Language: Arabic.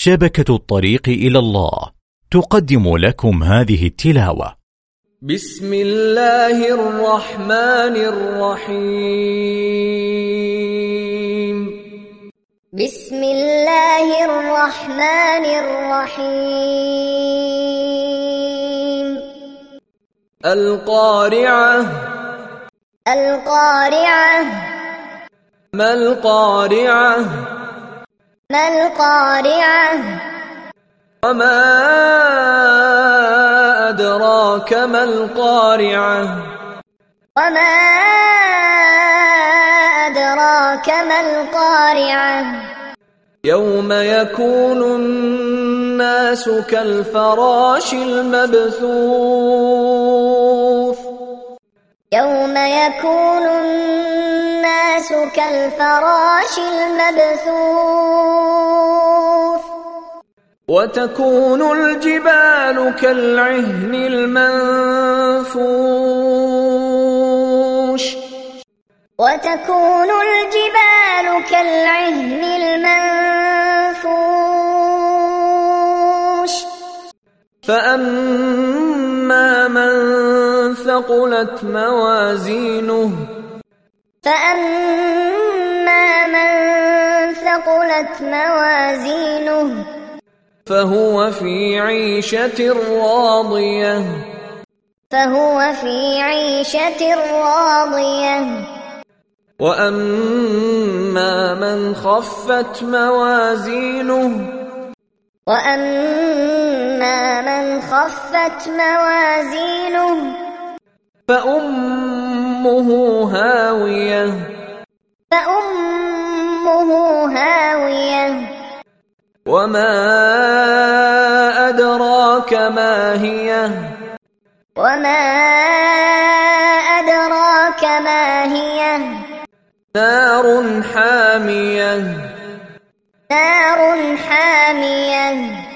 شبكة الطريق إلى الله تقدم لكم هذه التلاوة. بسم الله الرحمن الرحيم. بسم الله الرحمن الرحيم. القارعة. القارعة. ما القارعة؟ ما القارعة؟ وما أدراك ما القارعة؟ وما أدراك ما القارعة؟ يوم يكون الناس كالفراش المبثوث. يوم يكون الناس كالفراش المبثوث. وتكون الجبال كالعهن المنفوش. وتكون الجبال كالعهن المنفوش. فأما من ثقلت موازينه. فأما من ثقلت موازينه فهو في عيشة راضية. فهو في عيشة راضية. وأما من خفت موازينه. وأما من خفت موازينه فأمه هاوية. فأمه هاوية. وما أدراك ما هي. وما أدراك ما هي. نار حامية. نار حامية.